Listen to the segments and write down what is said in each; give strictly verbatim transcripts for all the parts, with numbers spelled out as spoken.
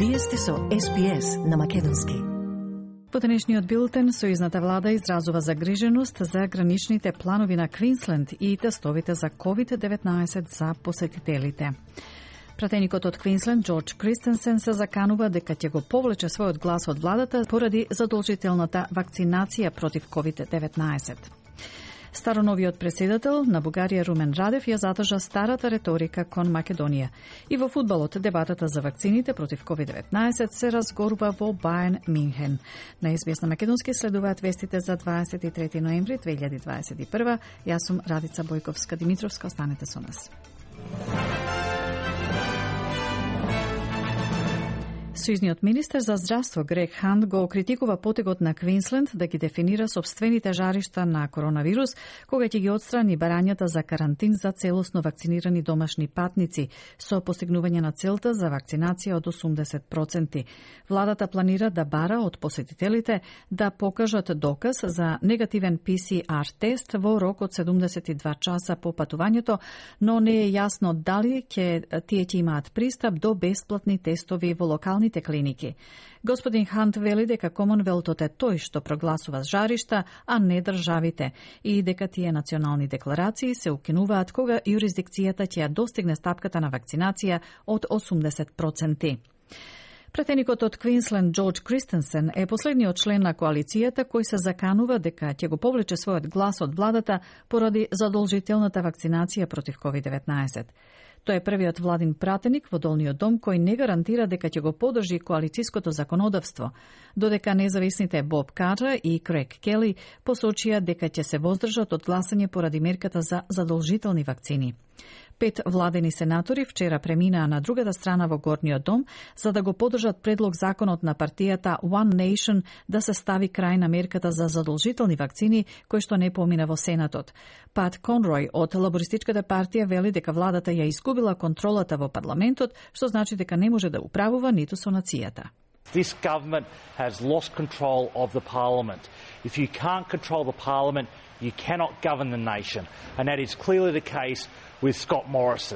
Вие сте со Ес Би Ес на македонски. По денешниот билтен, сојузната влада изразува загриженост за граничните планови на Квинсленд и тестовите за ковид деветнаесет за посетителите. Пратеникот од Квинсленд, Џорџ Кристенсен, се заканува дека ќе го повлече својот глас од владата поради задолжителната вакцинација против ковид деветнаесет. Староновиот председател на Бугарија Румен Радев ја задржа старата реторика кон Македонија. И во фудбалот дебатата за вакцините против ковид деветнаесет се разгорува во Бајерн Минхен. На Ес Би Ес на македонски следуваат вестите за дваесет и трети ноември две илјади дваесет и прва. Јас сум Радица Бојковска-Димитровска, останете со нас. Сојузниот министер за здравство Грег Хант го критикува потегот на Квинсленд да ги дефинира собствените жаришта на коронавирус, кога ќе ги отстрани барањата за карантин за целосно вакцинирани домашни патници, со постигнување на целта за вакцинација од осумдесет проценти. Владата планира да бара од посетителите да покажат доказ за негативен Пи Си Ар тест во рок од седумдесет и два часа по патувањето, но не е јасно дали ќе тие ќе имаат пристап до бесплатни тестови во локални клиники. Господин Хант вели дека Комонвелтот е тој што прогласува жаришта, а не државите, и дека тие национални декларации се укинуваат кога юрисдикцијата ќе ја достигне стапката на вакцинација од осумдесет проценти. Пратеникот од Квинсленд Џорџ Кристенсен е последниот член на коалицијата кој се заканува дека ќе го повлече својот глас од владата поради задолжителната вакцинација против ковид деветнаесет. Тој е првиот владин пратеник во Долниот дом кој не гарантира дека ќе го подржи коалициското законодавство, додека независните Боб Картер и Крег Кели посочија дека ќе се воздржат од гласање поради мерката за задолжителни вакцини. Пет владени сенатори вчера преминаа на другата страна во Горниот дом за да го подржат предлог законот на партијата One Nation да се стави крај на мерката за задолжителни вакцини кој што не помина во Сенатот. Пат Конрој од Лабористичката партија вели дека владата ја изгубила контролата во парламентот, што значи дека не може да управува ниту со нацијата. This government has lost control of the parliament. If you can't control the parliament, you cannot govern the nation. And that is clearly the case with Scott Morrison.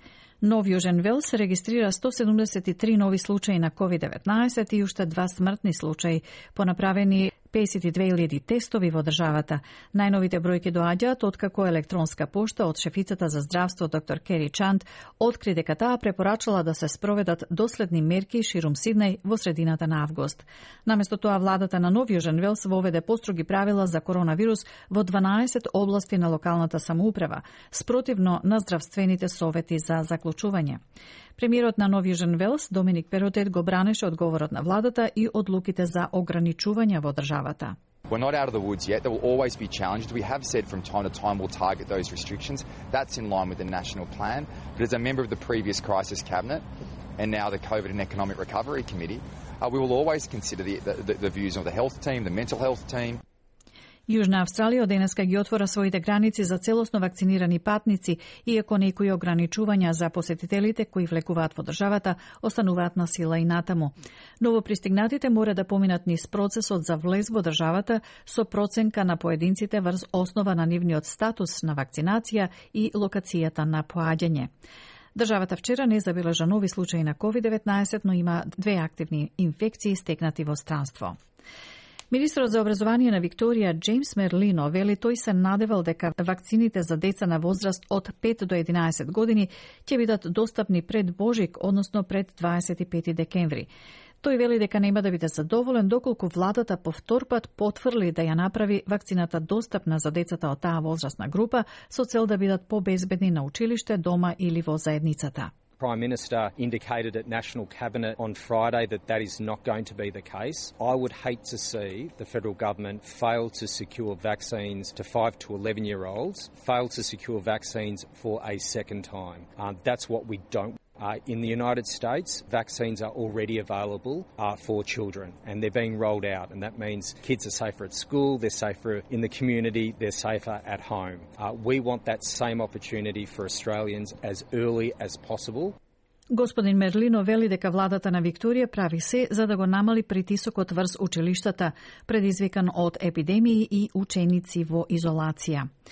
Нов Јужен Велс регистрира сто седумдесет и три нови случаи на ковид деветнаесет и уште два смртни случаи по направени педесет и две илјади тестови во државата. Најновите бројки доаѓаат откако електронска пошта од шефицата за здравство доктор Кери Чанд откри дека таа препорачала да се спроведат доследни мерки ширум Сиднеј во средината на август. Наместо тоа владата на Нов Јужен Велс воведе построги правила за коронавирус во дванаесет области на локалната самоуправа, спротивно на здравствените совети за заклучување. Премиерот на Нов Јужен Велс, Доминик Перотет, го бранеше одговорот на владата и одлуките за ограничување во државата. We're not out of the woods yet. There will always be challenges. We have said from time to time we'll target those restrictions. That's in line with the national plan. But as a member of the previous crisis cabinet and now the COVID and Economic Recovery Committee, uh, we will always consider the, the, the views of the health team, the mental health team. Јужна Австралија од денеска ги отвора своите граници за целосно вакцинирани патници, иако некои ограничувања за посетителите кои влекуваат во државата остануваат на сила и натаму. Новопристигнатите мора да поминат низ процесот за влез во државата со проценка на поединците врз основа на нивниот статус на вакцинација и локацијата на поаѓање. Државата вчера не забележа нови случаи на ковид деветнаесет, но има две активни инфекции стекнати во странство. Министрот за образование на Викторија Џејмс Мерлино вели тој се надевал дека вакцините за деца на возраст од пет до единаесет години ќе бидат достапни пред Божик, односно пред дваесет и пети декември. Тој вели дека нема да биде задоволен доколку владата повтор пат потврли да ја направи вакцината достапна за децата од таа возрастна група со цел да бидат побезбедни на училиште, дома или во заедницата. Prime Minister indicated at National Cabinet on Friday that that is not going to be the case. I would hate to see the federal government fail to secure vaccines to five to eleven-year-olds, fail to secure vaccines for a second time. Um, that's what we don't. Uh, in the United States, vaccines are already available uh, for children and they're being rolled out, and that means kids are safer at school, they're safer in the community, they're safer at home. Uh, we want that same opportunity for Australians as early as possible. Господин Мерлино вели дека владата на Викторија прави се за да го намали притисокот врз училиштата, предизвикан од епидемии и ученици во изолација.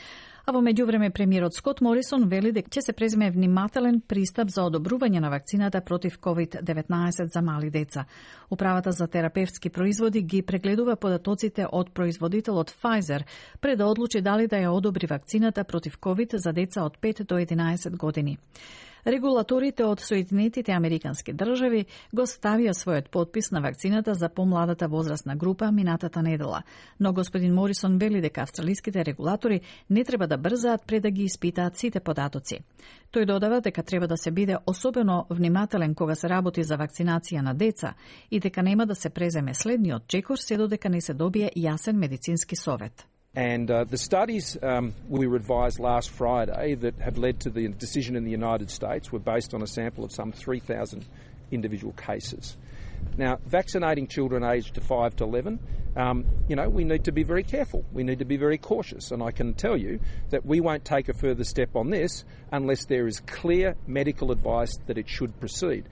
А во меѓувреме премиерот Скот Морисон вели дека ќе се преземе внимателен пристап за одобрување на вакцината против ковид деветнаесет за мали деца. Управата за терапевтски производи ги прегледува податоците од производителот Pfizer пред да одлучи дали да ја одобри вакцината против ковид за деца од пет до единаесет години. Регулаторите од Соединетите Американски држави го ставија својот подпис на вакцината за помладата возрастна група минатата недела, но господин Морисон вели дека австралиските регулатори не треба да брзаат пред да ги испитаат сите податоци. Тој додава дека треба да се биде особено внимателен кога се работи за вакцинација на деца и дека нема да се преземе следниот чекор се додека не се добие јасен медицински совет. And uh, the studies um, we were advised last Friday that have led to the decision in the United States were based on a sample of some three thousand individual cases. Now, vaccinating children aged to five to eleven, um, you know, we need to be very careful. We need to be very cautious. And I can tell you that we won't take a further step on this unless there is clear medical advice that it should proceed.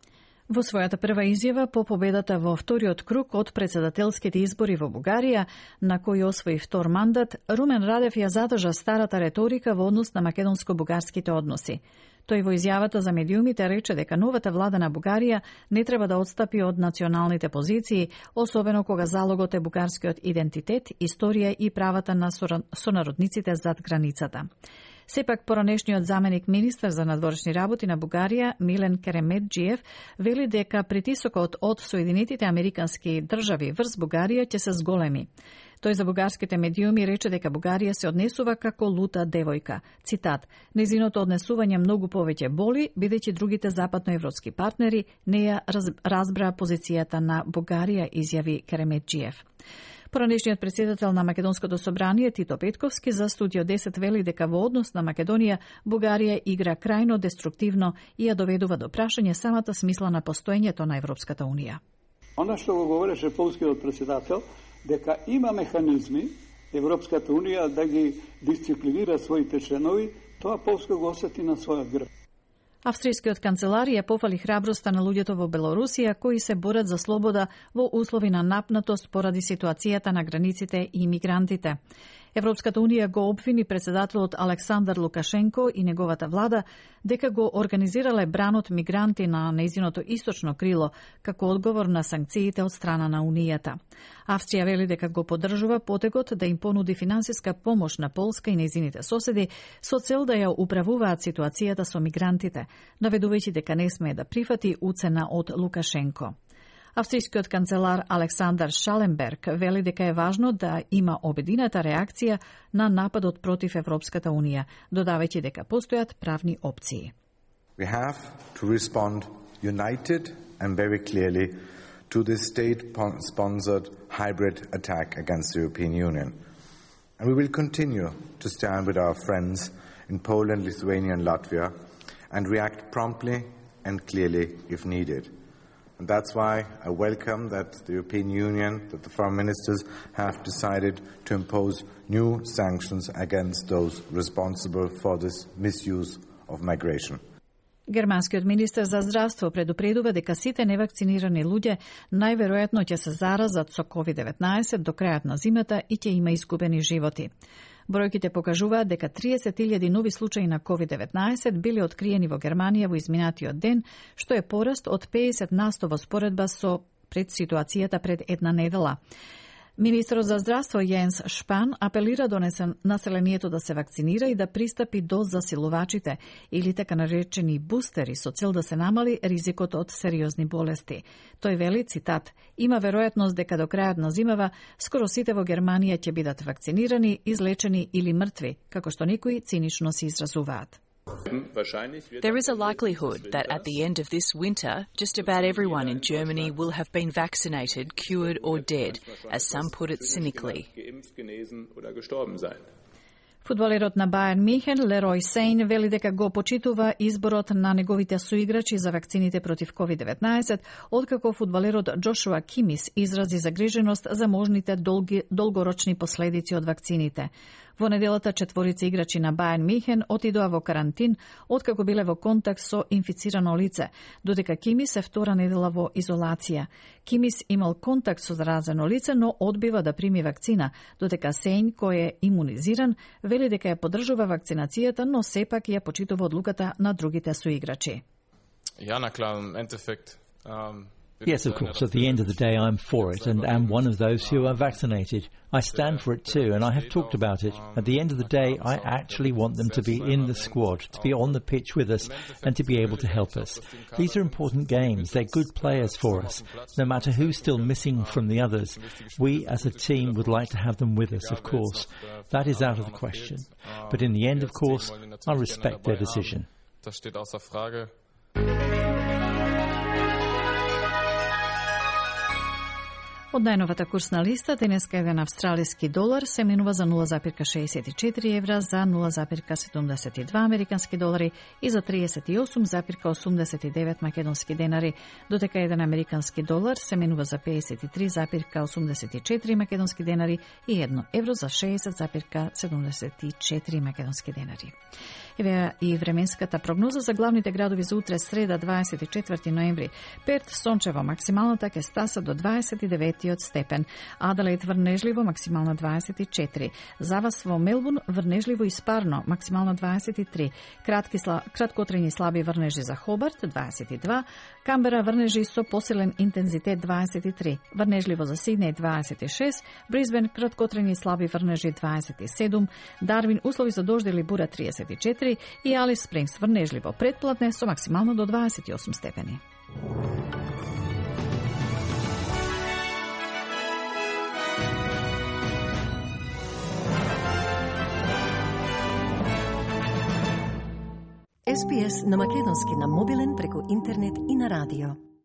Во својата прва изјава по победата во вториот круг од председателските избори во Бугарија, на кој освои втор мандат, Румен Радев ја задржа старата реторика во однос на македонско-бугарските односи. Тој во изјавата за медиумите рече дека новата влада на Бугарија не треба да отстапи од националните позиции, особено кога залогот е бугарскиот идентитет, историја и правата на сонародниците зад границата. Сепак, поранешниот заменик министер за надворешни работи на Бугарија, Милен Кереметџиев, вели дека притисокот од Соединетите Американски држави врз Бугарија ќе се зголеми. Тој за бугарските медиуми рече дека Бугарија се однесува како лута девојка. Цитат: "Незиното однесување многу повеќе боли, бидејќи другите западноевропски партнери не ја разбраа позицијата на Бугарија", изјави Кереметџиев. Поранешниот председател на Македонското собрание Тито Петковски за Студио десет вели дека во однос на Македонија Бугарија игра крајно деструктивно и ја доведува до прашање самата смисла на постоењето на Европската унија. Она што го говореше полскиот председател, дека има механизми Европската унија да ги дисциплинира своите членови, тоа Полска го осети на својот грб. Австријскиот канцелар ја пофали храброста на луѓето во Белорусија кои се борат за слобода во услови на напнатост поради ситуацијата на границите и мигрантите. Европската унија го обвини председателот Александар Лукашенко и неговата влада дека го организирале бранот мигранти на нејзиното источно крило како одговор на санкциите од страна на Унијата. Австрија вели дека го поддржува потегот да им понуди финансиска помош на Полска и нејзините соседи со цел да ја управуваат ситуацијата со мигрантите, наведувајќи дека не смее да прифати уцена од Лукашенко. Австријскиот канцелар Александар Шаленберг вели дека е важно да има обедината реакција на нападот против Европската унија, додавајќи дека постојат правни опции. We have to respond united and very clearly to this state-sponsored hybrid attack against the European Union. And we will continue to stand with our friends in Poland, Lithuania and Latvia and react promptly and clearly if needed. And that's why I welcome that the European Union, that the foreign ministers have decided to impose new sanctions against those responsible for this misuse of migration. Германскиот министер за здравство предупредува дека сите невакцинирани луѓе најверојатно ќе се заразат со ковид деветнаесет до крајот на зимата и ќе има изгубени животи. Бројките покажуваат дека триесет илјади нови случаи на ковид деветнаесет биле откриени во Германија во изминатиот ден, што е пораст од педесет на сто во споредба со пред ситуацијата пред една недела. Министерот за здравство Јенс Шпан апелира до населението да се вакцинира и да пристапи до засилувачите или така наречени бустери со цел да се намали ризикот од сериозни болести. Тој вели, цитат: "Има веројатност дека до крајот на зимава скоро сите во Германија ќе бидат вакцинирани, излечени или мртви, како што некои цинично се изразуваат." There is a likelihood that at the end of this winter, just about everyone in Germany will have been vaccinated, cured or dead, as some put it cynically. Фудбалерот на Бајерн Михен, Лерој Сейн, вели дека го почитува изборот на неговите соиграчи за вакцините против ковид деветнаесет, откако фудбалерот Джошуа Кимис изрази загриженост за можните долги, долгорочни последици од вакцините. Во неделата четворица играчи на Бајерн Михен отидоа во карантин откако биле во контакт со инфицирано лице, додека Кимис е втора недела во изолација. Кимис имал контакт со заразено лице, но одбива да прими вакцина, додека Сењ, кој е имунизиран, вели дека ја поддржува вакцинацијата, но сепак ја почитува одлуката на другите соиграчи. Ja, na klar, im Endeffekt um... Yes, of course. At the end of the day, I'm for it, and am one of those who are vaccinated. I stand for it too, and I have talked about it. At the end of the day, I actually want them to be in the squad, to be on the pitch with us, and to be able to help us. These are important games. They're good players for us. No matter who's still missing from the others, we as a team would like to have them with us, of course. That is out of the question. But in the end, of course, I respect their decision. Од најновата курсна листа, денеска еден австралиски долар се менува за нула зарез шеесет и четири евра, за нула зарез седумдесет и два американски долари и за триесет и осум зарез осумдесет и девет македонски денари, додека еден американски долар се менува за пеесет и три зарез осумдесет и четири македонски денари и едно евро за шеесет зарез седумдесет и четири македонски денари. Еве и временската прогноза за главните градови за утре, среда, дваесет и четврти ноември. Перт сончево, максималната ќе стаса до дваесет и деветиот степен. Аделаид врнежливо, максимална дваесет и четири. За вас во Мелбурн врнежливо и спарно, максимална дваесет и три. Кратки сла, краткотрени слаби врнежи за Хобарт, дваесет и два. Камбера врнежи со посилен интензитет, дваесет и три. Врнежливо за Сиднеј, дваесет и шест. Брисбен краткотрени слаби врнежи, дваесет и седум. Дарвин услови за дожд или бура, триесет и четири. И Алис Спрингс врнежливо претплатне со максимално до дваесет и осум степени. Ес Би Ес на македонски на мобилен преку интернет и на радио.